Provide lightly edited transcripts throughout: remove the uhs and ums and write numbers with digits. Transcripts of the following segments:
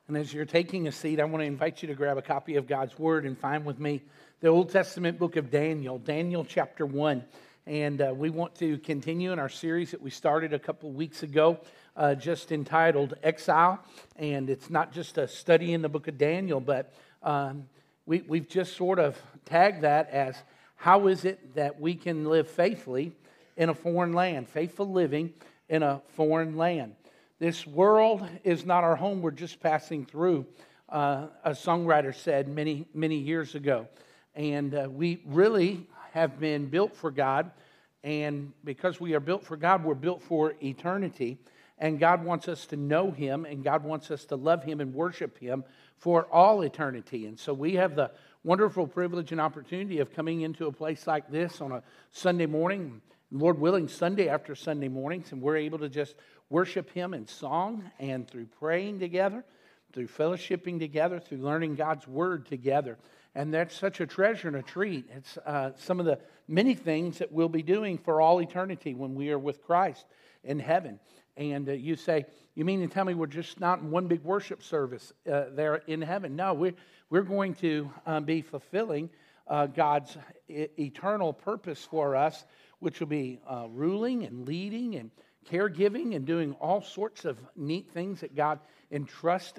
And as you're taking a seat, I want to invite you to grab a copy of God's Word and find with me the Old Testament book of Daniel, Daniel chapter 1. And we want to continue in our series that we started a couple of weeks ago, just entitled Exile. And it's not just a study in the book of Daniel, but we've just sort of tagged that as how is it that we can live faithfully in a foreign land, faithful living in a foreign land. This world is not our home. We're just passing through, a songwriter said many, many years ago. And we really have been built for God. And because we are built for God, we're built for eternity. And God wants us to know Him, and God wants us to love Him and worship Him for all eternity. And so we have the wonderful privilege and opportunity of coming into a place like this on a Sunday morning, Lord willing, Sunday after Sunday mornings, and we're able to just worship Him in song and through praying together, through fellowshipping together, through learning God's Word together. And that's such a treasure and a treat. It's some of the many things that we'll be doing for all eternity when we are with Christ in heaven. And you say, you mean to tell me we're just not in one big worship service there in heaven? No, we're going to be fulfilling God's eternal purpose for us, which will be ruling and leading and caregiving and doing all sorts of neat things that God entrusts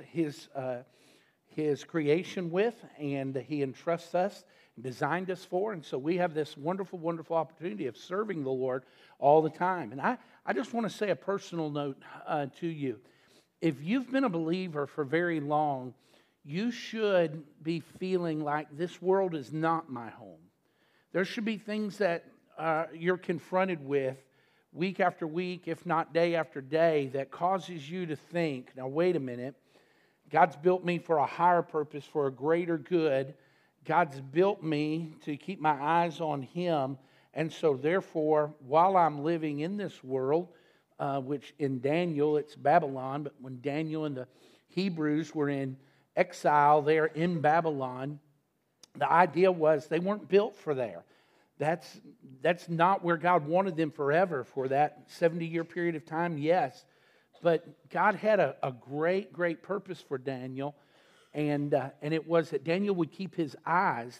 His creation with, and He entrusts us, designed us for. And so we have this wonderful, wonderful opportunity of serving the Lord all the time. And I just want to say a personal note to you. If you've been a believer for very long, you should be feeling like this world is not my home. There should be things that you're confronted with week after week, if not day after day, that causes you to think, now wait a minute, God's built me for a higher purpose, for a greater good. God's built me to keep my eyes on Him. And so therefore, while I'm living in this world, which in Daniel, it's Babylon, but when Daniel and the Hebrews were in exile there in Babylon, the idea was they weren't built for there. That's not where God wanted them forever for that 70-year period of time, yes. But God had a great, great purpose for Daniel. And it was that Daniel would keep his eyes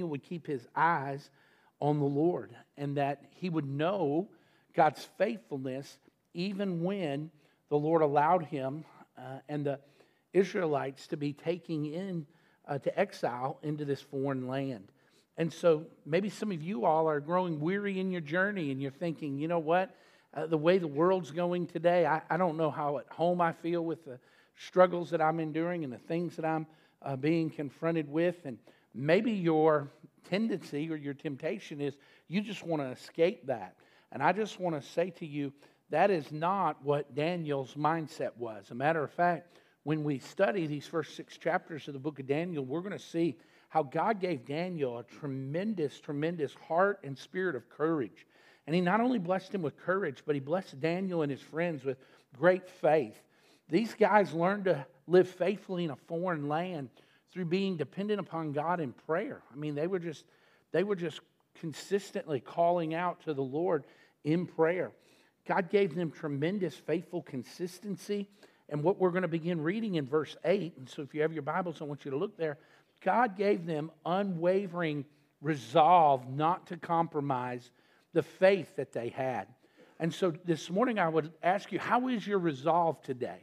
on the Lord. And that he would know God's faithfulness even when the Lord allowed him and the Israelites to be taken in to exile into this foreign land. And so maybe some of you all are growing weary in your journey and you're thinking, you know what? The way the world's going today, I don't know how at home I feel with the struggles that I'm enduring and the things that I'm being confronted with. And maybe your tendency or your temptation is you just want to escape that. And I just want to say to you, that is not what Daniel's mindset was. As a matter of fact, when we study these first 6 chapters of the book of Daniel, we're going to see how God gave Daniel a tremendous, tremendous heart and spirit of courage. And He not only blessed him with courage, but He blessed Daniel and his friends with great faith. These guys learned to live faithfully in a foreign land through being dependent upon God in prayer. I mean, they were just consistently calling out to the Lord in prayer. God gave them tremendous faithful consistency. And what we're going to begin reading in verse 8, and so if you have your Bibles, I want you to look there. God gave them unwavering resolve not to compromise the faith that they had. And so this morning I would ask you, how is your resolve today?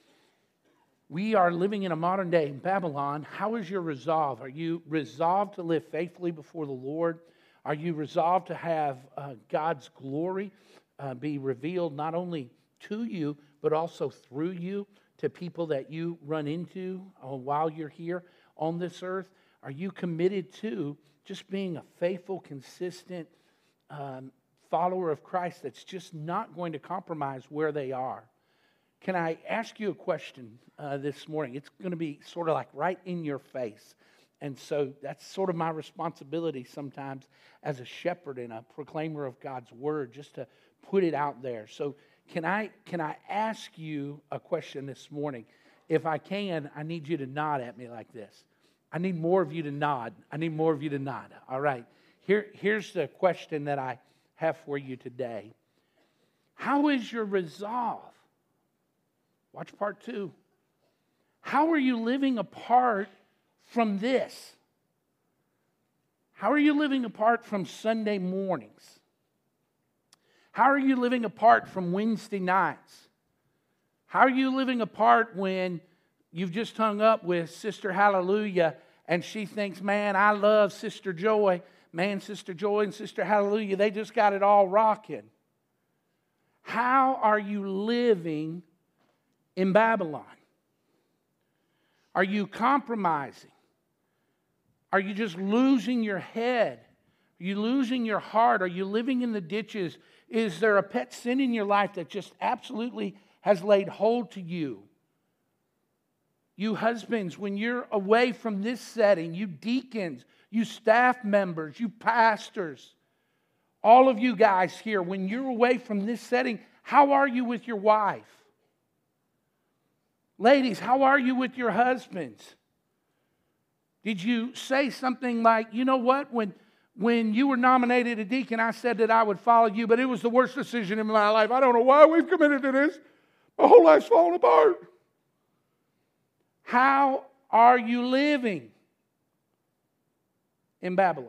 We are living in a modern day Babylon. How is your resolve? Are you resolved to live faithfully before the Lord? Are you resolved to have God's glory be revealed not only to you, but also through you to people that you run into while you're here on this earth? Are you committed to just being a faithful, consistent follower of Christ that's just not going to compromise where they are? Can I ask you a question this morning? It's going to be sort of like right in your face. And so that's sort of my responsibility sometimes as a shepherd and a proclaimer of God's word, just to put it out there. So can I ask you a question this morning? If I can, I need you to nod at me like this. I need more of you to nod. All right. Here's the question that I have for you today. How is your resolve? Watch part 2. How are you living apart from this? How are you living apart from Sunday mornings? How are you living apart from Wednesday nights? How are you living apart when you've just hung up with Sister Hallelujah and she thinks, man, I love Sister Joy. Man, Sister Joy and Sister Hallelujah, they just got it all rocking. How are you living in Babylon? Are you compromising? Are you just losing your head? Are you losing your heart? Are you living in the ditches? Is there a pet sin in your life that just absolutely has laid hold to you? You husbands, when you're away from this setting, you deacons, you staff members, you pastors, all of you guys here, when you're away from this setting, how are you with your wife? Ladies, how are you with your husbands? Did you say something like, you know what, when you were nominated a deacon, I said that I would follow you, but it was the worst decision in my life. I don't know why we've committed to this. My whole life's falling apart. How are you living in Babylon?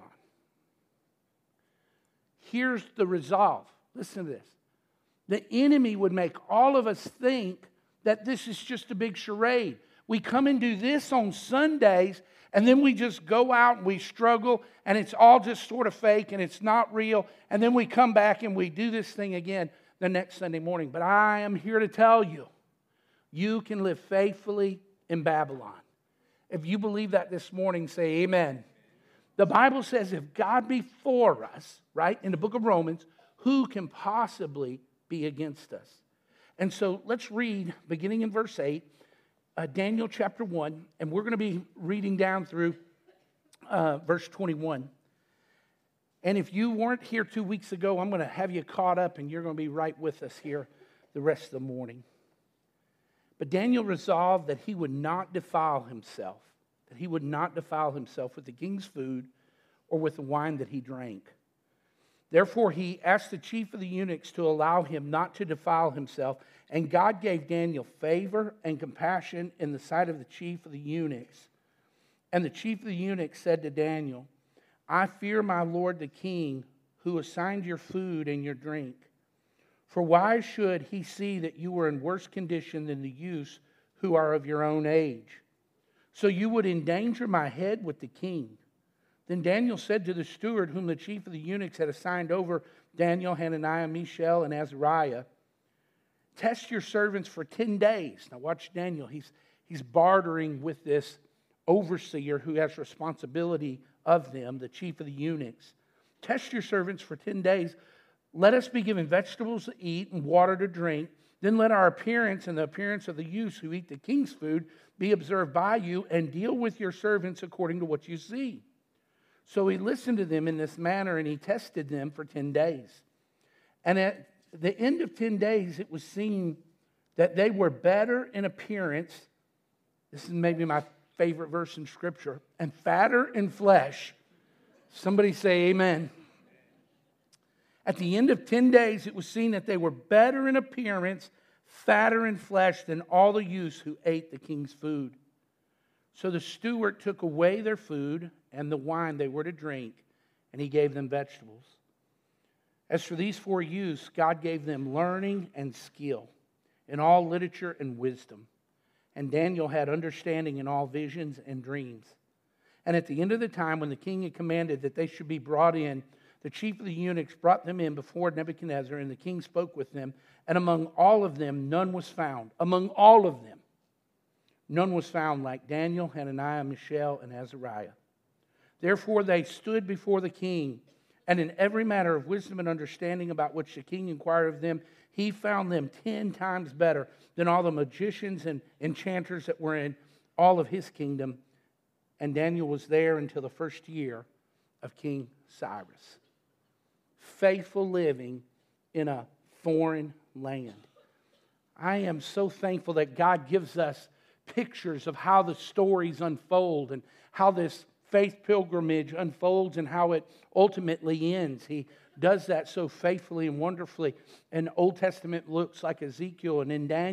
Here's the resolve. Listen to this. The enemy would make all of us think that this is just a big charade. We come and do this on Sundays, and then we just go out and we struggle, and it's all just sort of fake, and it's not real. And then we come back and we do this thing again the next Sunday morning. But I am here to tell you, you can live faithfully in Babylon. If you believe that this morning, say amen. The Bible says if God be for us, right, in the book of Romans, who can possibly be against us? And so let's read, beginning in verse 8, Daniel chapter 1, and we're going to be reading down through verse 21. And if you weren't here 2 weeks ago, I'm going to have you caught up, and you're going to be right with us here the rest of the morning. But Daniel resolved that he would not defile himself, with the king's food or with the wine that he drank. Therefore, he asked the chief of the eunuchs to allow him not to defile himself, and God gave Daniel favor and compassion in the sight of the chief of the eunuchs. And the chief of the eunuchs said to Daniel, I fear my lord the king, who assigned your food and your drink. For why should he see that you are in worse condition than the youths who are of your own age? So you would endanger my head with the king. Then Daniel said to the steward, whom the chief of the eunuchs had assigned over Daniel, Hananiah, Mishael, and Azariah, test your servants for 10 days. Now watch Daniel. He's bartering with this overseer who has responsibility of them, the chief of the eunuchs. Test your servants for 10 days. Let us be given vegetables to eat and water to drink. Then let our appearance and the appearance of the youths who eat the king's food be observed by you, and deal with your servants according to what you see. So he listened to them in this manner, and he tested them for 10 days. And at the end of 10 days, it was seen that they were better in appearance. This is maybe my favorite verse in Scripture. And fatter in flesh. Somebody say amen. At the end of 10 days, it was seen that they were better in appearance, fatter in flesh than all the youths who ate the king's food. So the steward took away their food and the wine they were to drink, and he gave them vegetables. As for these 4 youths, God gave them learning and skill in all literature and wisdom. And Daniel had understanding in all visions and dreams. And at the end of the time, when the king had commanded that they should be brought in, the chief of the eunuchs brought them in before Nebuchadnezzar, and the king spoke with them. And among all of them, none was found. Among all of them, none was found like Daniel, Hananiah, Mishael, and Azariah. Therefore they stood before the king, and in every matter of wisdom and understanding about which the king inquired of them, he found them 10 times better than all the magicians and enchanters that were in all of his kingdom. And Daniel was there until the first year of King Cyrus. Faithful living in a foreign land. I am so thankful that God gives us pictures of how the stories unfold and how this faith pilgrimage unfolds and how it ultimately ends. He does that so faithfully and wonderfully. In Old Testament looks like Ezekiel and in Daniel.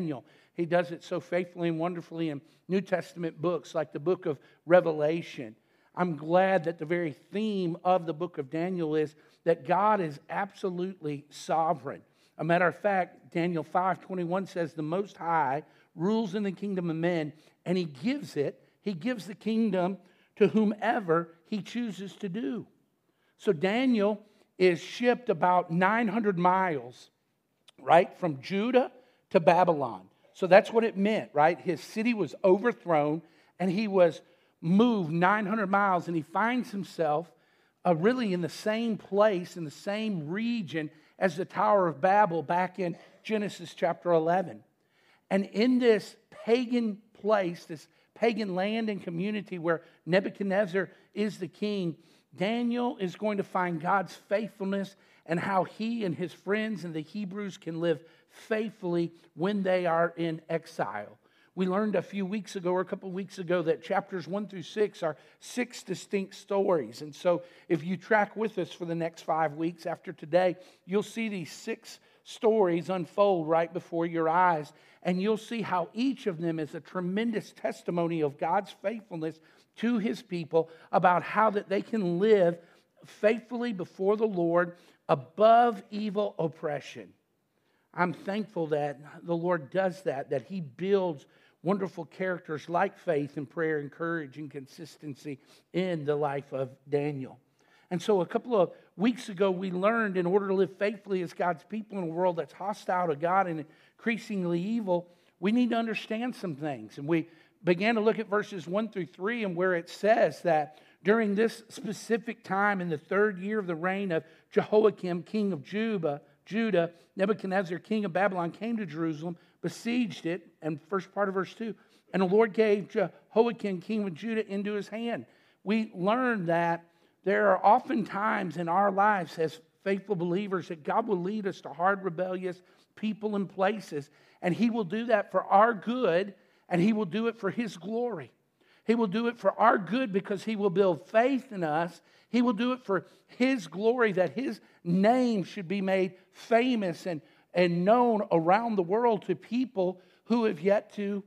He does it so faithfully and wonderfully in New Testament books like the book of Revelation. I'm glad that the very theme of the book of Daniel is that God is absolutely sovereign. A matter of fact, Daniel 5:21 says, the Most High rules in the kingdom of men, and He gives the kingdom to whomever He chooses to do. So Daniel is shipped about 900 miles, right, from Judah to Babylon. So that's what it meant, right? His city was overthrown, and he was moved 900 miles, and he finds himself really in the same place, in the same region as the Tower of Babel back in Genesis chapter 11. And in this pagan place, this pagan land and community where Nebuchadnezzar is the king, Daniel is going to find God's faithfulness and how he and his friends and the Hebrews can live faithfully when they are in exile. We learned a few weeks ago or a couple of weeks ago that chapters 1 through 6 are 6 distinct stories. And so if you track with us for the next 5 weeks after today, you'll see these 6 stories unfold right before your eyes. And you'll see how each of them is a tremendous testimony of God's faithfulness to His people about how that they can live faithfully before the Lord above evil oppression. I'm thankful that the Lord does that He builds wonderful characters like faith and prayer and courage and consistency in the life of Daniel. And so a couple of weeks ago, we learned in order to live faithfully as God's people in a world that's hostile to God and increasingly evil, we need to understand some things. And we began to look at verses 1 through 3 and where it says that during this specific time in the 3rd year of the reign of Jehoiakim, king of Judah, Nebuchadnezzar, king of Babylon, came to Jerusalem, besieged it, and first part of verse 2, and the Lord gave Jehoiakim, king of Judah, into his hand. We learned that there are often times in our lives as faithful believers that God will lead us to hard, rebellious people and places, and He will do that for our good, and He will do it for His glory. He will do it for our good because He will build faith in us. He will do it for His glory, that His name should be made famous and known around the world to people who have yet to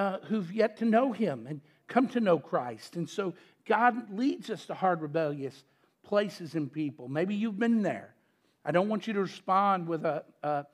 know Him and come to know Christ. And so God leads us to hard, rebellious places and people. Maybe you've been there. I don't want you to respond with a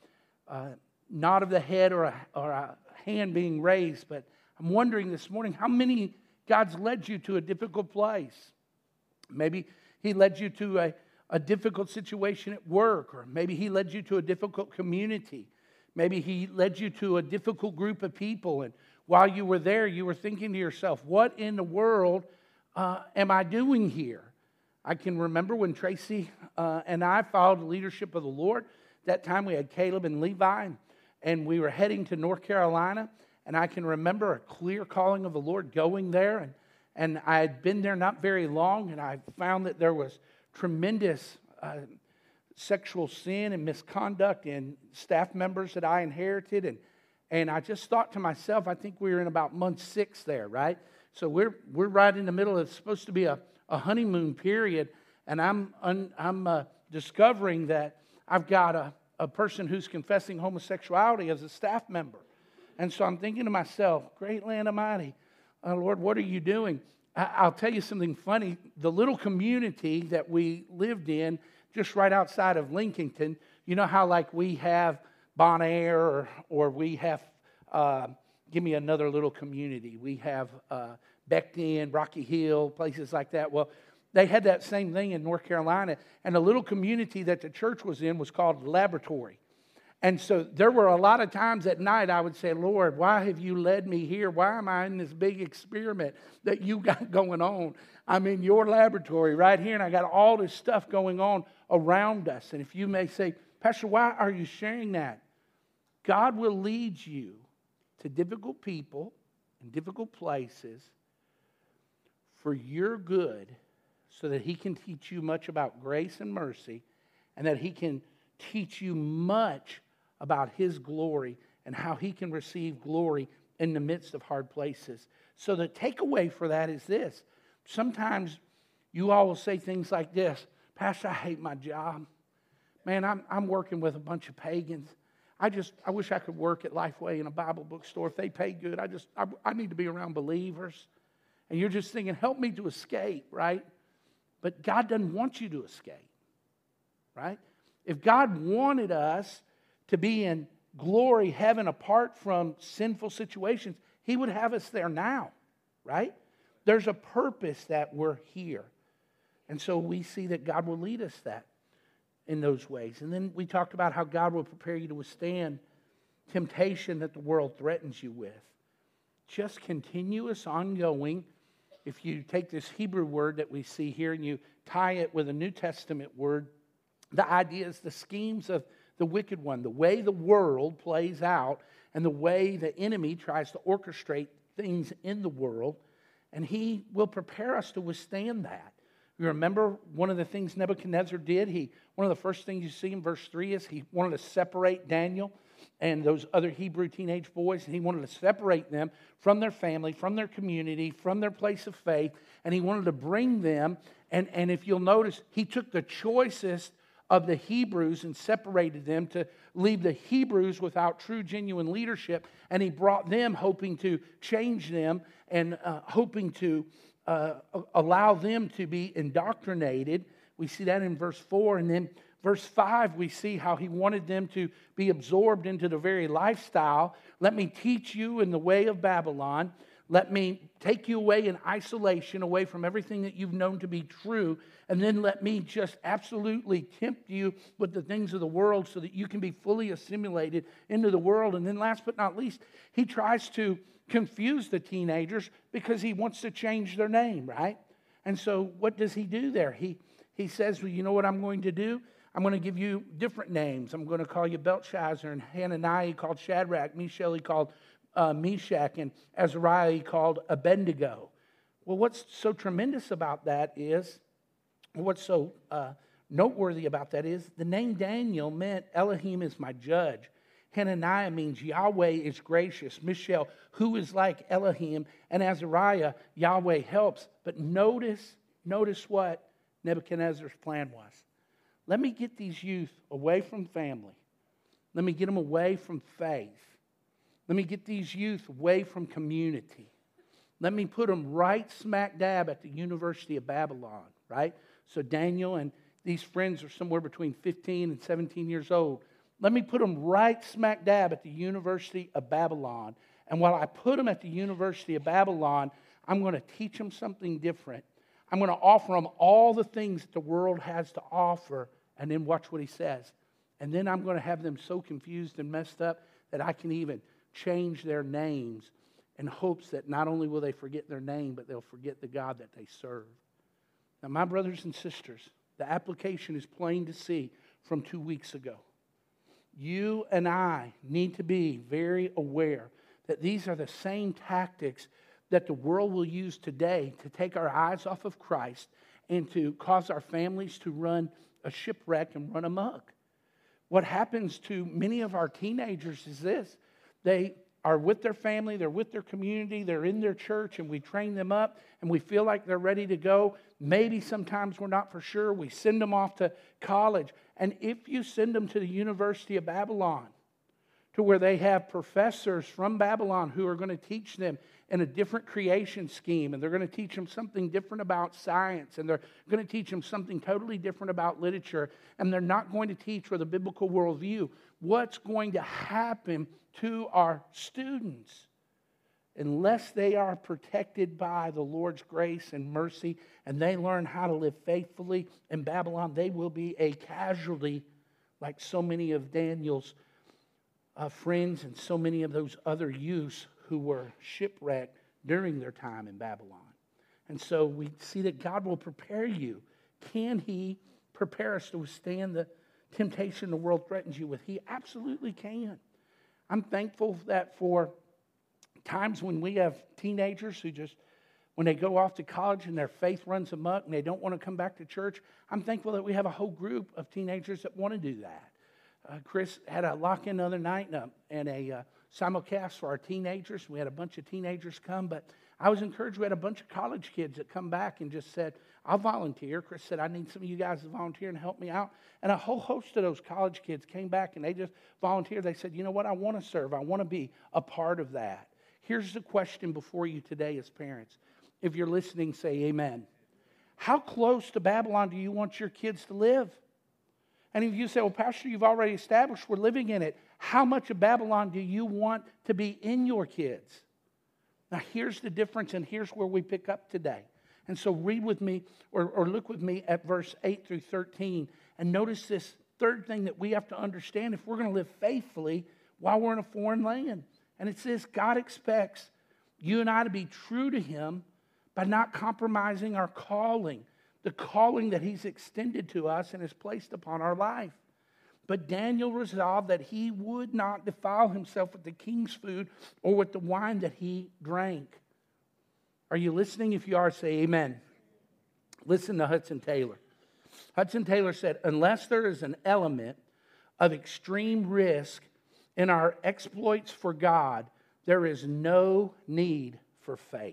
nod of the head or a hand being raised, but I'm wondering this morning, how many God's led you to a difficult place? Maybe He led you to a difficult situation at work, or maybe He led you to a difficult community. Maybe He led you to a difficult group of people, and while you were there, you were thinking to yourself, what in the world am I doing here? I can remember when Tracy and I followed the leadership of the Lord. That time we had Caleb and Levi, and we were heading to North Carolina, and I can remember a clear calling of the Lord going there, and I had been there not very long, and I found that there was tremendous sexual sin and misconduct in staff members that I inherited, and I just thought to myself, I think we were in about month 6 there, right? So we're right in the middle of, it's supposed to be a honeymoon period, and I'm discovering that I've got a person who's confessing homosexuality as a staff member. And so I'm thinking to myself, great land Almighty, Lord, what are you doing? I'll tell you something funny. The little community that we lived in, just right outside of Lincolnton, you know how like we have Bon Air or we have, give me another little community. We have Beckton, Rocky Hill, places like that. Well, they had that same thing in North Carolina. And the little community that the church was in was called Laboratory. And so there were a lot of times at night I would say, Lord, why have you led me here? Why am I in this big experiment that you got going on? I'm in your laboratory right here, and I got all this stuff going on around us. And if you may say, Pastor, why are you sharing that? God will lead you to difficult people and difficult places for your good so that He can teach you much about grace and mercy, and that He can teach you much about His glory and how He can receive glory in the midst of hard places. So the takeaway for that is this. Sometimes you all will say things like this, Pastor, I hate my job. Man, I'm working with a bunch of pagans. I wish I could work at Lifeway in a Bible bookstore. If they pay good, I need to be around believers. And you're just thinking, help me to escape, right? But God doesn't want you to escape, right? If God wanted us to be in glory, heaven, apart from sinful situations, He would have us there now, right? There's a purpose that we're here. And so we see that God will lead us that in those ways. And then we talked about how God will prepare you to withstand temptation that the world threatens you with. Just continuous, ongoing. If you take this Hebrew word that we see here and you tie it with a New Testament word, the idea is the schemes of the wicked one, the way the world plays out and the way the enemy tries to orchestrate things in the world. And he will prepare us to withstand that. You remember one of the things Nebuchadnezzar did? One of the first things you see in verse 3 is he wanted to separate Daniel and those other Hebrew teenage boys. And he wanted to separate them from their family, from their community, from their place of faith. And he wanted to bring them. And if you'll notice, he took the choicest of the Hebrews and separated them to leave the Hebrews without true, genuine leadership. And he brought them hoping to change them and hoping to allow them to be indoctrinated. We see that in verse 4. And then verse 5, we see how he wanted them to be absorbed into the very lifestyle. Let me teach you in the way of Babylon. Let me take you away in isolation, away from everything that you've known to be true. And then let me just absolutely tempt you with the things of the world so that you can be fully assimilated into the world. And then last but not least, he tries to confuse the teenagers because he wants to change their name, right? And so what does he do there? He says, well, you know what I'm going to do? I'm going to give you different names. I'm going to call you Belshazzar, and Hananiah he called Shadrach, Mishael he called Meshach, and Azariah he called Abednego. Well, what's so tremendous about that is, what's so noteworthy about that is, the name Daniel meant Elohim is my judge. Hananiah means Yahweh is gracious. Mishael, who is like Elohim, and Azariah, Yahweh helps. But notice what Nebuchadnezzar's plan was. Let me get these youth away from family. Let me get them away from faith. Let me get these youth away from community. Let me put them right smack dab at the University of Babylon, right? So Daniel and these friends are somewhere between 15 and 17 years old. Let me put them right smack dab at the University of Babylon. And while I put them at the University of Babylon, I'm going to teach them something different. I'm going to offer them all the things that the world has to offer. And then watch what he says. And then I'm going to have them so confused and messed up that I can even change their names in hopes that not only will they forget their name, but they'll forget the God that they serve. Now, my brothers and sisters, the application is plain to see from 2 weeks ago. You and I need to be very aware that these are the same tactics that the world will use today to take our eyes off of Christ and to cause our families to run a shipwreck and run amok. What happens to many of our teenagers is this. They are with their family, they're with their community, they're in their church, and we train them up, and we feel like they're ready to go. Maybe sometimes we're not for sure. We send them off to college. And if you send them to the University of Babylon, to where they have professors from Babylon who are going to teach them in a different creation scheme, and they're going to teach them something different about science, and they're going to teach them something totally different about literature, and they're not going to teach with a biblical worldview, what's going to happen to our students? Unless they are protected by the Lord's grace and mercy, and they learn how to live faithfully in Babylon, they will be a casualty like so many of Daniel's friends and so many of those other youths who were shipwrecked during their time in Babylon. And so we see that God will prepare you. Can He prepare us to withstand the temptation the world threatens you with? He absolutely can. I'm thankful that for times when we have teenagers who just, when they go off to college and their faith runs amok and they don't want to come back to church, I'm thankful that we have a whole group of teenagers that want to do that. Chris had a lock-in the other night and a simulcast for our teenagers. We had a bunch of teenagers come, but I was encouraged. We had a bunch of college kids that come back and just said, I'll volunteer. Chris said, I need some of you guys to volunteer and help me out. And a whole host of those college kids came back and they just volunteered. They said, you know what, I want to serve. I want to be a part of that. Here's the question before you today as parents. If you're listening, say amen. How close to Babylon do you want your kids to live? And if you say, well, Pastor, you've already established we're living in it. How much of Babylon do you want to be in your kids? Now, here's the difference, and here's where we pick up today. And so read with me, or look with me at verse 8 through 13, and notice this third thing that we have to understand if we're going to live faithfully while we're in a foreign land. And it says God expects you and I to be true to Him by not compromising our calling, the calling that He's extended to us and has placed upon our life. But Daniel resolved that he would not defile himself with the king's food or with the wine that he drank. Are you listening? If you are, say amen. Listen to Hudson Taylor. Hudson Taylor said, unless there is an element of extreme risk in our exploits for God, there is no need for faith.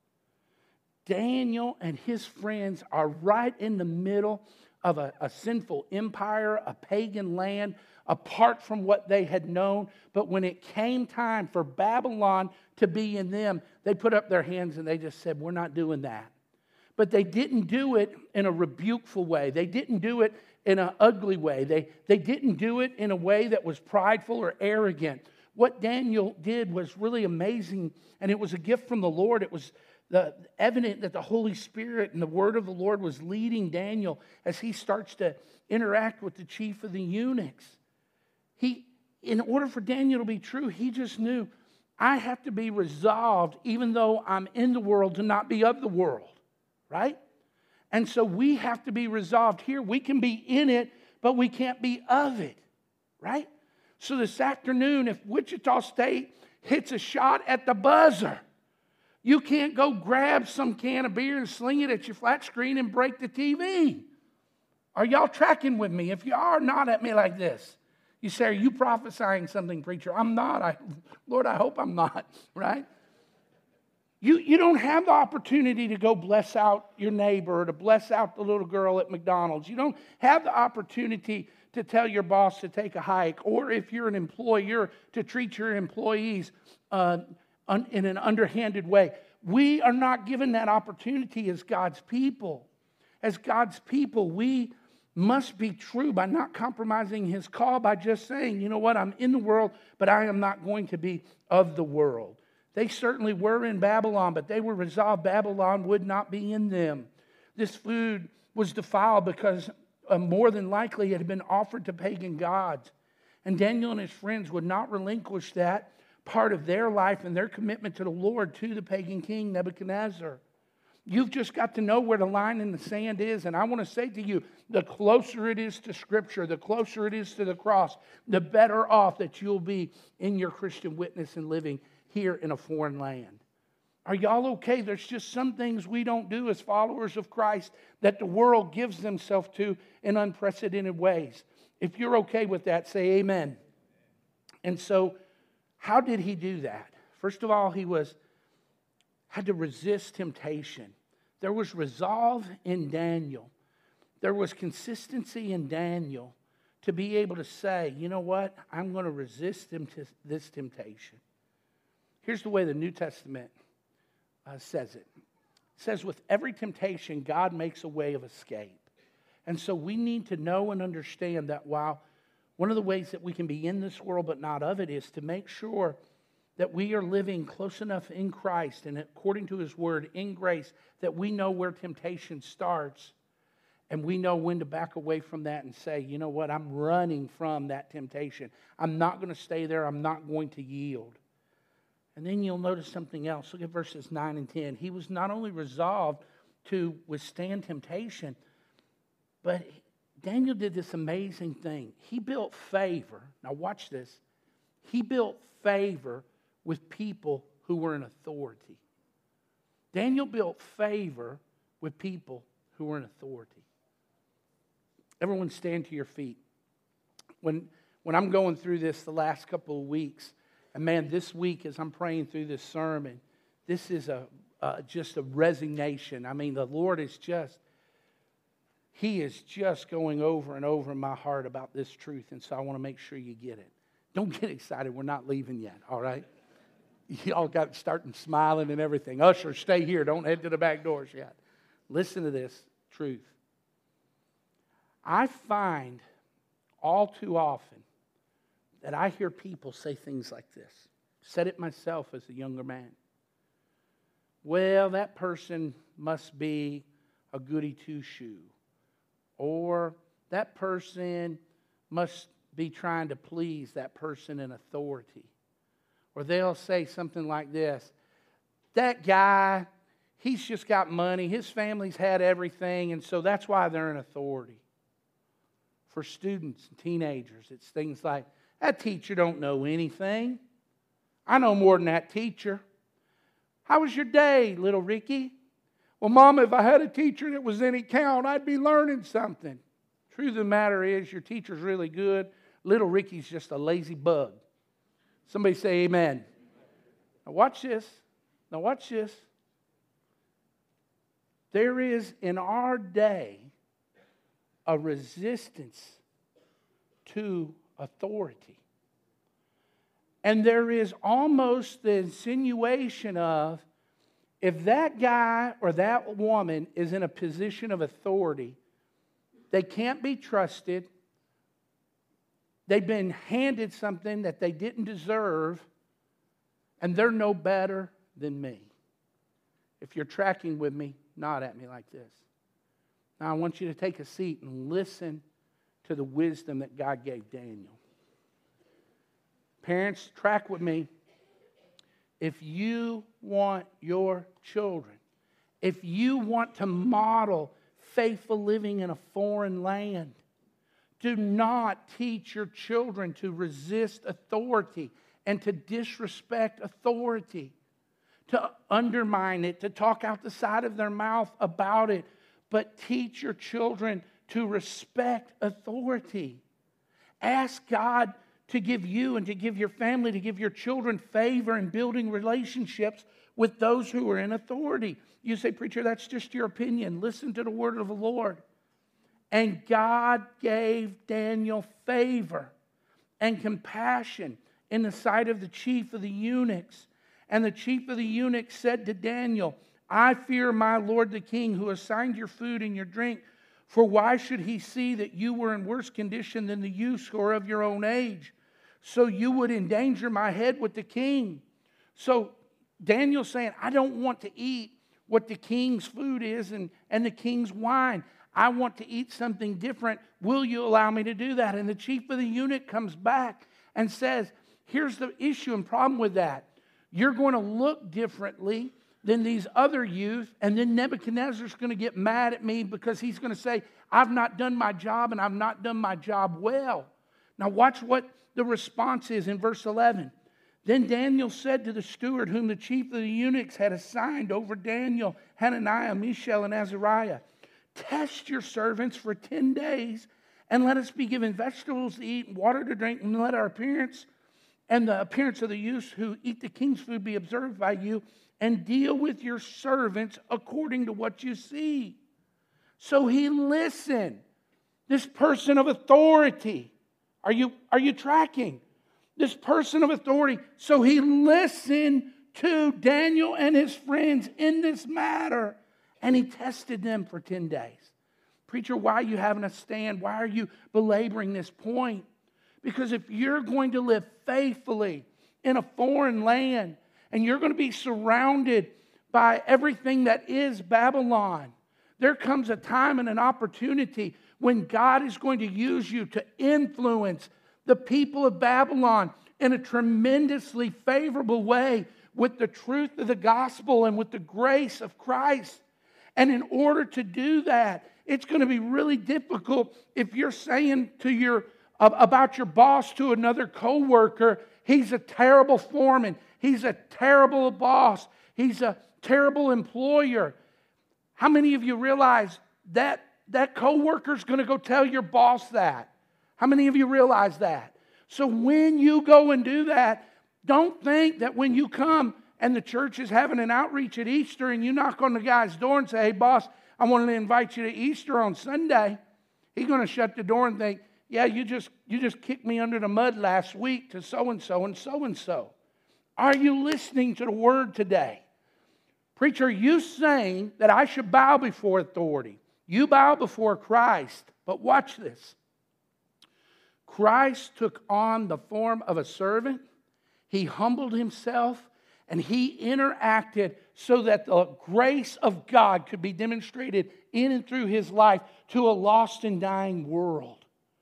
Daniel and his friends are right in the middle of a sinful empire, a pagan land, apart from what they had known. But when it came time for Babylon to be in them, they put up their hands and they just said, we're not doing that. But they didn't do it in a rebukeful way. They didn't do it in an ugly way. They didn't do it in a way that was prideful or arrogant. What Daniel did was really amazing, and it was a gift from the Lord. It was evident that the Holy Spirit and the word of the Lord was leading Daniel as he starts to interact with the chief of the eunuchs. In order for Daniel to be true, he just knew, I have to be resolved, even though I'm in the world, to not be of the world, right? And so we have to be resolved here. We can be in it, but we can't be of it, right? So this afternoon, if Wichita State hits a shot at the buzzer, you can't go grab some can of beer and sling it at your flat screen and break the TV. Are y'all tracking with me? If you are, nod at me like this. You say, are you prophesying something, preacher? I'm not. Lord, I hope I'm not, right? You don't have the opportunity to go bless out your neighbor or to bless out the little girl at McDonald's. You don't have the opportunity to tell your boss to take a hike, or if you're an employer, to treat your employees in an underhanded way. We are not given that opportunity as God's people. As God's people, we must be true by not compromising His call, by just saying, you know what, I'm in the world, but I am not going to be of the world. They certainly were in Babylon, but they were resolved Babylon would not be in them. This food was defiled because more than likely it had been offered to pagan gods. And Daniel and his friends would not relinquish that part of their life and their commitment to the Lord to the pagan king Nebuchadnezzar. You've just got to know where the line in the sand is. And I want to say to you, the closer it is to Scripture, the closer it is to the cross, the better off that you'll be in your Christian witness and living here in a foreign land. Are y'all okay? There's just some things we don't do as followers of Christ that the world gives themselves to in unprecedented ways. If you're okay with that, say amen. And so, how did he do that? First of all, he had to resist temptation. There was resolve in Daniel. There was consistency in Daniel to be able to say, you know what? I'm going to resist this temptation. Here's the way the New Testament says it. It says, with every temptation, God makes a way of escape. And so we need to know and understand that while one of the ways that we can be in this world but not of it is to make sure that we are living close enough in Christ and according to His Word in grace that we know where temptation starts and we know when to back away from that and say, you know what, I'm running from that temptation. I'm not going to stay there. I'm not going to yield. And then you'll notice something else. Look at verses 9 and 10. He was not only resolved to withstand temptation, but Daniel did this amazing thing. He built favor. Now watch this. He built favor with people who were in authority. Daniel built favor with people who were in authority. Everyone stand to your feet. When I'm going through this the last couple of weeks, and man, this week as I'm praying through this sermon, this is just a resignation. I mean, the Lord is just He is just going over and over in my heart about this truth, and so I want to make sure you get it. Don't get excited. We're not leaving yet, all right? Y'all got starting smiling and everything. Usher, stay here. Don't head to the back doors yet. Listen to this truth. I find all too often that I hear people say things like this. Said it myself as a younger man. Well, that person must be a goody two-shoe. Or that person must be trying to please that person in authority. Or they'll say something like this. That guy, he's just got money. His family's had everything, and so that's why they're in authority. For students and teenagers, it's things like, that teacher don't know anything. I know more than that teacher. How was your day, little Ricky? Well, Mom, if I had a teacher that was any count, I'd be learning something. Truth of the matter is, your teacher's really good. Little Ricky's just a lazy bug. Somebody say amen. Now watch this. There is in our day a resistance to authority. And there is almost the insinuation of, if that guy or that woman is in a position of authority, they can't be trusted. They've been handed something that they didn't deserve, and they're no better than me. If you're tracking with me, nod at me like this. Now I want you to take a seat and listen to the wisdom that God gave Daniel. Parents, track with me. If you want your children, if you want to model faithful living in a foreign land, do not teach your children to resist authority and to disrespect authority, to undermine it, to talk out the side of their mouth about it, but teach your children to respect authority. Ask God to give you and to give your family, to give your children favor in building relationships with those who are in authority. You say, preacher, that's just your opinion. Listen to the word of the Lord. And God gave Daniel favor and compassion in the sight of the chief of the eunuchs. And the chief of the eunuchs said to Daniel, I fear my lord the king, who assigned your food and your drink. For why should he see that you were in worse condition than the youths who are of your own age? So you would endanger my head with the king. So Daniel's saying, I don't want to eat what the king's food is and the king's wine. I want to eat something different. Will you allow me to do that? And the chief of the eunuch comes back and says, here's the issue and problem with that. You're going to look differently than these other youth, and then Nebuchadnezzar's going to get mad at me because he's going to say, I've not done my job and I've not done my job well. Now watch what the response is in verse 11. Then Daniel said to the steward whom the chief of the eunuchs had assigned over Daniel, Hananiah, Mishael, and Azariah, test your servants for 10 days and let us be given vegetables to eat and water to drink, and let our appearance and the appearance of the youths who eat the king's food be observed by you, and deal with your servants according to what you see. So he listened. This person of authority. Are you tracking? This person of authority. So he listened to Daniel and his friends in this matter. And he tested them for 10 days. Preacher, why are you having a stand? Why are you belaboring this point? Because if you're going to live faithfully in a foreign land, and you're going to be surrounded by everything that is Babylon, there comes a time and an opportunity when God is going to use you to influence the people of Babylon in a tremendously favorable way with the truth of the gospel and with the grace of Christ. And in order to do that, it's going to be really difficult if you're saying to about your boss to another coworker, he's a terrible foreman, he's a terrible boss, he's a terrible employer. How many of you realize that coworker's going to go tell your boss that? How many of you realize that? So when you go and do that, don't think that when you come and the church is having an outreach at Easter and you knock on the guy's door and say, hey boss, I wanted to invite you to Easter on Sunday. He's going to shut the door and think, yeah, you just kicked me under the mud last week to so-and-so and so-and-so. Are you listening to the word today? Preacher, are you saying that I should bow before authority? You bow before Christ. But watch this. Christ took on the form of a servant. He humbled himself and he interacted so that the grace of God could be demonstrated in and through his life to a lost and dying world.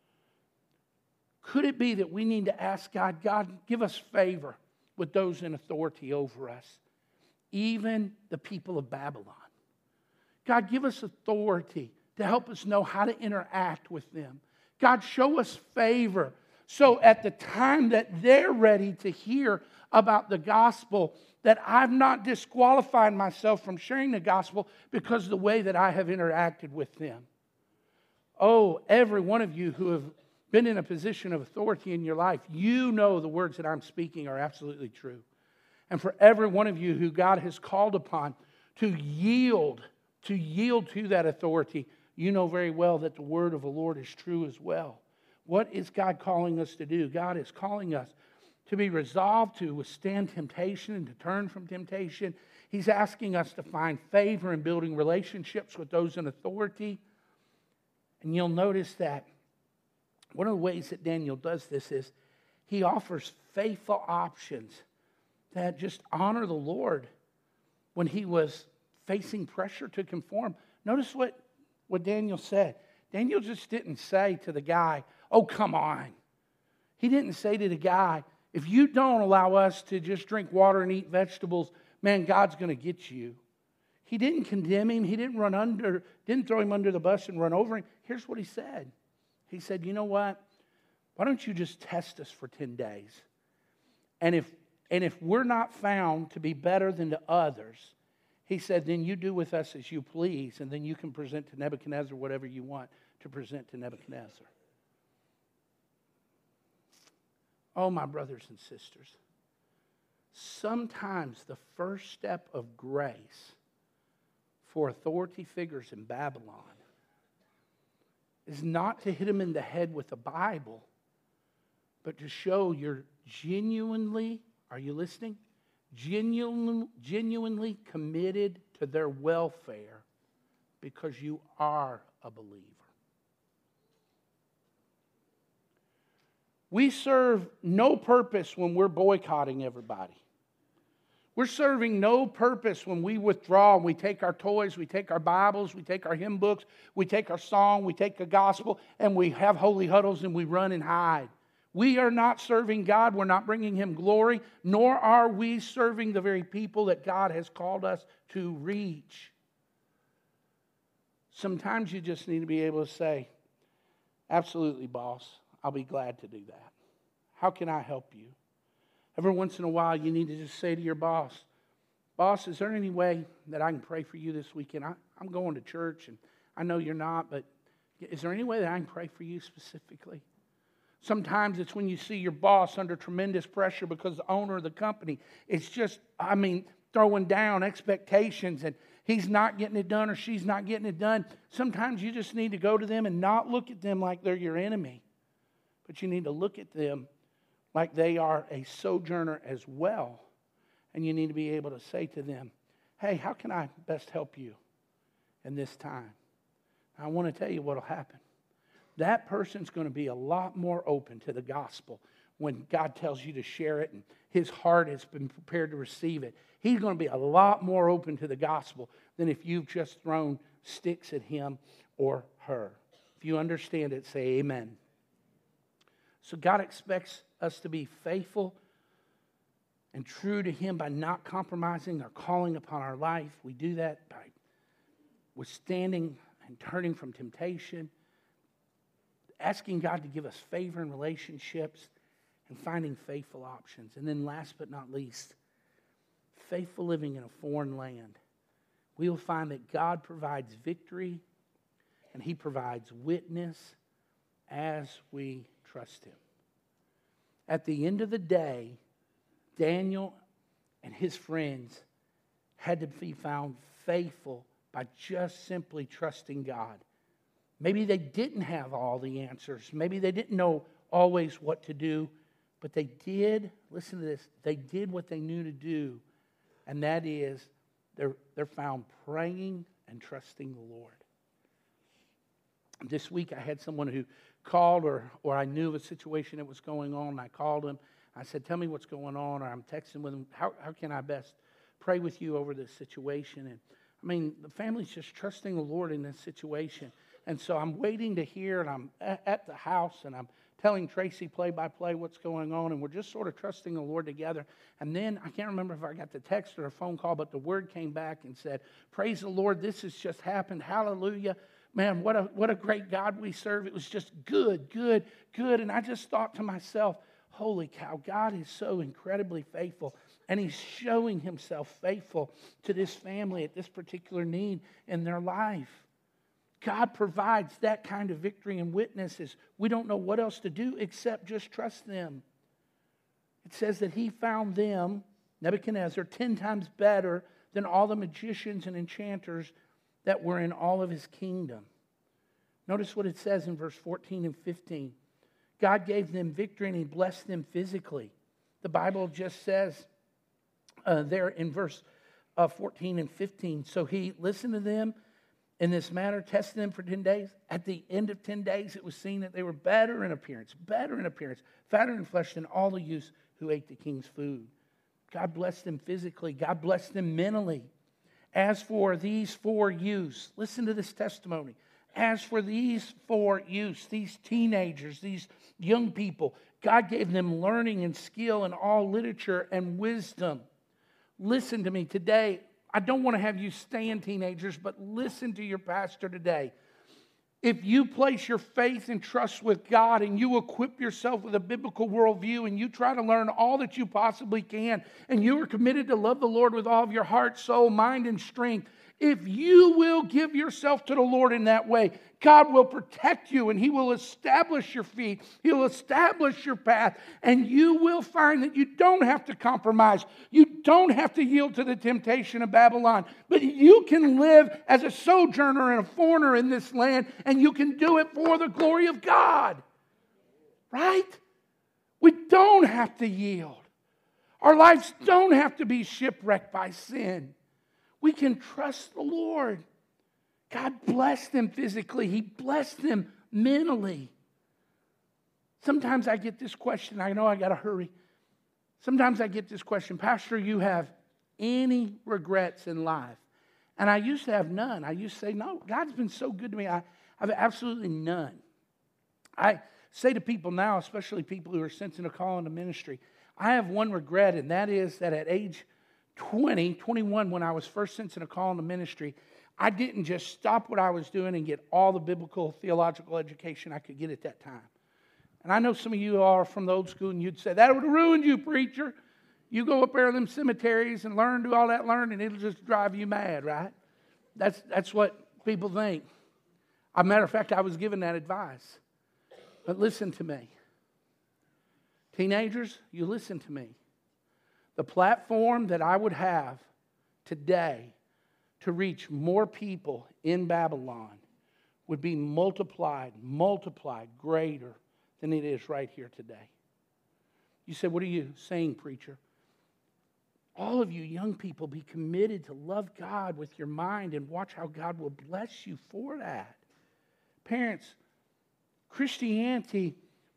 Could it be that we need to ask God, God, give us favor with those in authority over us, even the people of Babylon? God, give us authority to help us know how to interact with them. God, show us favor so at the time that they're ready to hear about the gospel, that I've not disqualified myself from sharing the gospel because of the way that I have interacted with them. Oh, every one of you who have been in a position of authority in your life, you know the words that I'm speaking are absolutely true. And for every one of you who God has called upon to yield to that authority, you know very well that the word of the Lord is true as well. What is God calling us to do? God is calling us to be resolved to withstand temptation and to turn from temptation. He's asking us to find favor in building relationships with those in authority. And you'll notice that one of the ways that Daniel does this is he offers faithful options that just honor the Lord when he was facing pressure to conform. Notice what Daniel said. Daniel just didn't say to the guy, oh, come on. He didn't say to the guy, if you don't allow us to just drink water and eat vegetables, man, God's going to get you. He didn't condemn him. He didn't throw him under the bus and run over him. Here's what he said. He said, you know what? Why don't you just test us for 10 days? And if we're not found to be better than the others, he said, then you do with us as you please, and then you can present to Nebuchadnezzar whatever you want to present to Nebuchadnezzar. Oh, my brothers and sisters, sometimes the first step of grace for authority figures in Babylon is not to hit them in the head with the Bible, but to show you're genuinely, are you listening? Genuinely committed to their welfare because you are a believer. We serve no purpose when we're boycotting everybody. We're serving no purpose when we withdraw and we take our toys, we take our Bibles, we take our hymn books, we take our song, we take the gospel, and we have holy huddles and we run and hide. We are not serving God. We're not bringing Him glory, nor are we serving the very people that God has called us to reach. Sometimes you just need to be able to say, absolutely, boss, I'll be glad to do that. How can I help you? Every once in a while, you need to just say to your boss, boss, is there any way that I can pray for you this weekend? I'm going to church, and I know you're not, but is there any way that I can pray for you specifically? Sometimes it's when you see your boss under tremendous pressure because the owner of the company is just, throwing down expectations and he's not getting it done or she's not getting it done. Sometimes you just need to go to them and not look at them like they're your enemy, but you need to look at them like they are a sojourner as well. And you need to be able to say to them, hey, how can I best help you in this time? I want to tell you what will happen. That person's going to be a lot more open to the gospel when God tells you to share it and his heart has been prepared to receive it. He's going to be a lot more open to the gospel than if you've just thrown sticks at him or her. If you understand it, say amen. So God expects us to be faithful and true to Him by not compromising our calling upon our life. We do that by withstanding and turning from temptation, asking God to give us favor in relationships, and finding faithful options. And then last but not least, faithful living in a foreign land. We will find that God provides victory and He provides witness as we trust Him. At the end of the day, Daniel and his friends had to be found faithful by just simply trusting God. Maybe they didn't have all the answers. Maybe they didn't know always what to do. But they did, listen to this, they did what they knew to do. And that is, they're found praying and trusting the Lord. This week I had someone who called or I knew of a situation that was going on. And I called him. I said, tell me what's going on. Or I'm texting with him. How can I best pray with you over this situation? And I mean, the family's just trusting the Lord in this situation. And so I'm waiting to hear, and I'm at the house, and I'm telling Tracy play by play what's going on, and we're just sort of trusting the Lord together. And then, I can't remember if I got the text or a phone call, but the word came back and said, praise the Lord, this has just happened, hallelujah. Man, what a great God we serve. It was just good. And I just thought to myself, holy cow, God is so incredibly faithful, and He's showing Himself faithful to this family at this particular need in their life. God provides that kind of victory and witnesses. We don't know what else to do except just trust them. It says that he found them, Nebuchadnezzar, 10 times better than all the magicians and enchanters that were in all of his kingdom. Notice what it says in verse 14 and 15. God gave them victory and He blessed them physically. The Bible just says there in verse 14 and 15, so He listened to them in this matter, tested them for 10 days. At the end of 10 days, it was seen that they were better in appearance, fatter in flesh than all the youths who ate the king's food. God blessed them physically. God blessed them mentally. As for these 4 youths, listen to this testimony. As for these 4 youths, these teenagers, these young people, God gave them learning and skill in all literature and wisdom. Listen to me today. I don't want to have you stand, teenagers, but listen to your pastor today. If you place your faith and trust with God and you equip yourself with a biblical worldview and you try to learn all that you possibly can and you are committed to love the Lord with all of your heart, soul, mind, and strength, if you will give yourself to the Lord in that way, God will protect you and He will establish your feet. He'll establish your path, and you will find that you don't have to compromise. You don't have to yield to the temptation of Babylon, but you can live as a sojourner and a foreigner in this land, and you can do it for the glory of God. Right? We don't have to yield. Our lives don't have to be shipwrecked by sin. We can trust the Lord. God blessed them physically. He blessed them mentally. Sometimes I get this question. I know I got to hurry. Sometimes I get this question, Pastor, you have any regrets in life? And I used to have none. I used to say, no, God's been so good to me. I have absolutely none. I say to people now, especially people who are sensing a call into ministry, I have one regret, and that is that at age 21, when I was first sensing a call into ministry, I didn't just stop what I was doing and get all the biblical theological education I could get at that time. And I know some of you are from the old school and you'd say, that would have ruined you, preacher. You go up there in them cemeteries and do all that learning, it'll just drive you mad, right? That's what people think. As a matter of fact, I was given that advice. But listen to me. Teenagers, you listen to me. The platform that I would have today to reach more people in Babylon would be multiplied greater than it is right here today. You say, what are you saying, preacher? All of you young people, be committed to love God with your mind and watch how God will bless you for that. Parents, Christianity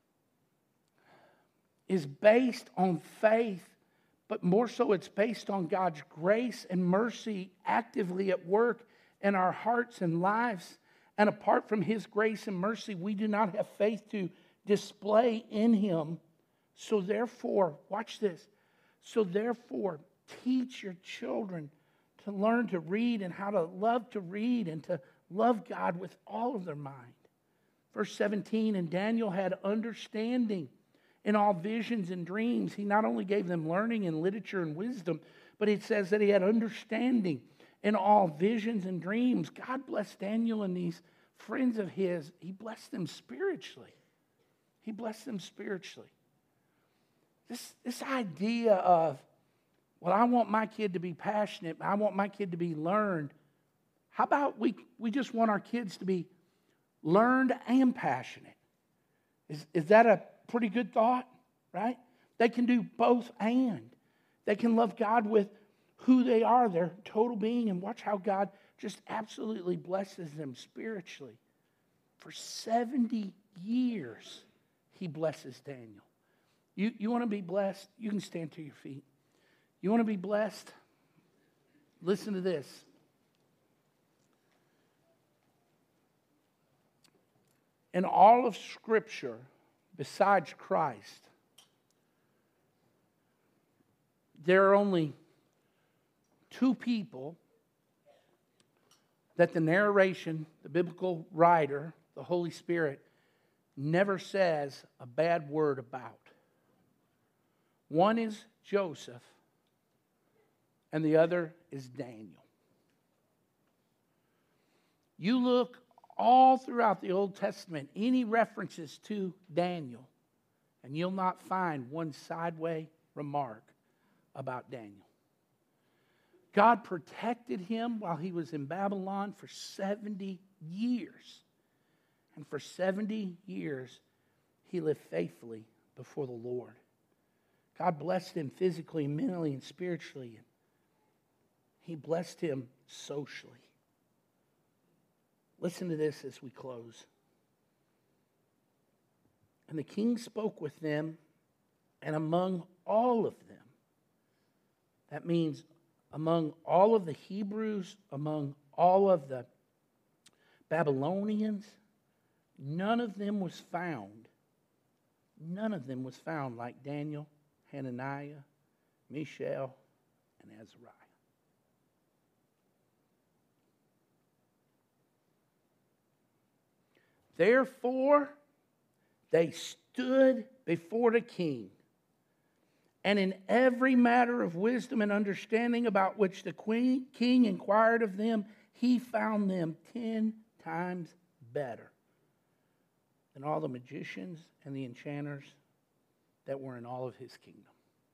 is based on faith, but more so it's based on God's grace and mercy actively at work in our hearts and lives. And apart from His grace and mercy, we do not have faith to display in Him. So therefore, watch this. So therefore, teach your children to learn to read and how to love to read and to love God with all of their mind. Verse 17, and Daniel had understanding in all visions and dreams. He not only gave them learning and literature and wisdom, but it says that he had understanding in all visions and dreams. God blessed Daniel and these friends of his. He blessed them spiritually. He blessed them spiritually. This idea of, well, I want my kid to be passionate. I want my kid to be learned. How about we just want our kids to be learned and passionate? Is that a pretty good thought, right? They can do both and. They can love God with who they are, their total being, and watch how God just absolutely blesses them spiritually. For 70 years, he blesses Daniel. You want to be blessed? You can stand to your feet. You want to be blessed? Listen to this. In all of Scripture, besides Christ, there are only two people that the narration, the biblical writer, the Holy Spirit, never says a bad word about. One is Joseph, and the other is Daniel. You look all throughout the Old Testament, any references to Daniel, and you'll not find one sideway remark about Daniel. God protected him while he was in Babylon for 70 years. And for 70 years, he lived faithfully before the Lord. God blessed him physically, mentally, and spiritually. He blessed him socially. Listen to this as we close. And the king spoke with them, and among all of them, that means among all of the Hebrews, among all of the Babylonians, none of them was found like Daniel, Hananiah, Mishael, and Azariah. Therefore, they stood before the king, and in every matter of wisdom and understanding about which the king inquired of them, he found them 10 times better than all the magicians and the enchanters that were in all of his kingdom.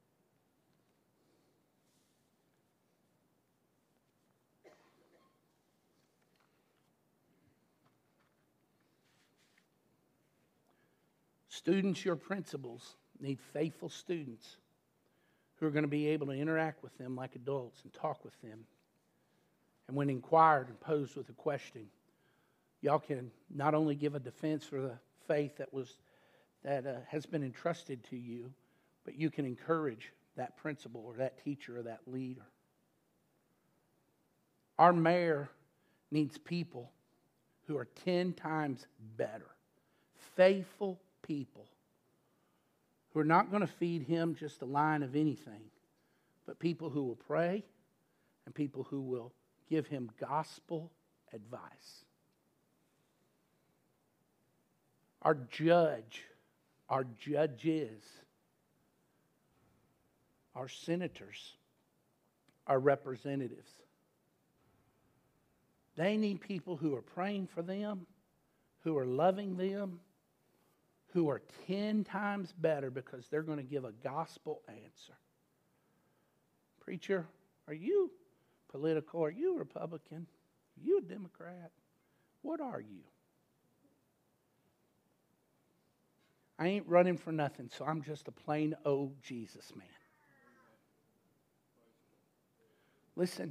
Students, your principals need faithful students who are going to be able to interact with them like adults and talk with them. And when inquired and posed with a question, y'all can not only give a defense for the faith that has been entrusted to you, but you can encourage that principal or that teacher or that leader. Our mayor needs people who are 10 times better, faithful people who are not going to feed him just a line of anything, but people who will pray and people who will give him gospel advice. Our judges, our senators, our representatives, they need people who are praying for them, who are loving them, who are 10 times better because they're going to give a gospel answer. Preacher, are you political? Are you a Republican? Are you a Democrat? What are you? I ain't running for nothing, so I'm just a plain old Jesus man. Listen,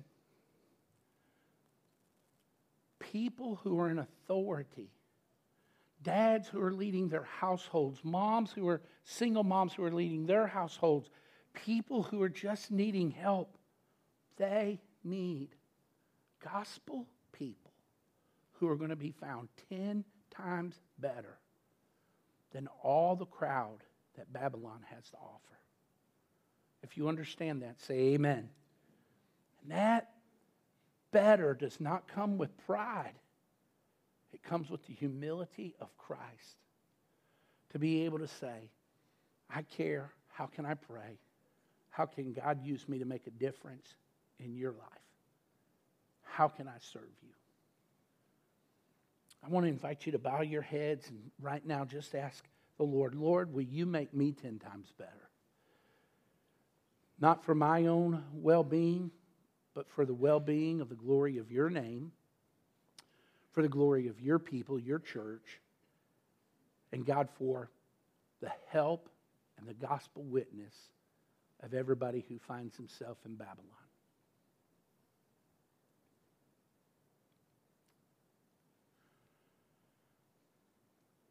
people who are in authority, dads who are leading their households, moms who are single moms who are leading their households, people who are just needing help, they need gospel people who are going to be found 10 times better than all the crowd that Babylon has to offer. If you understand that, say amen. And that better does not come with pride. It comes with the humility of Christ. To be able to say, I care. How can I pray? How can God use me to make a difference in your life? How can I serve you? I want to invite you to bow your heads and right now just ask the Lord, Lord, will you make me 10 times better? Not for my own well-being, but for the well-being of the glory of your name for the glory of your people, your church, and God, for the help and the gospel witness of everybody who finds himself in Babylon.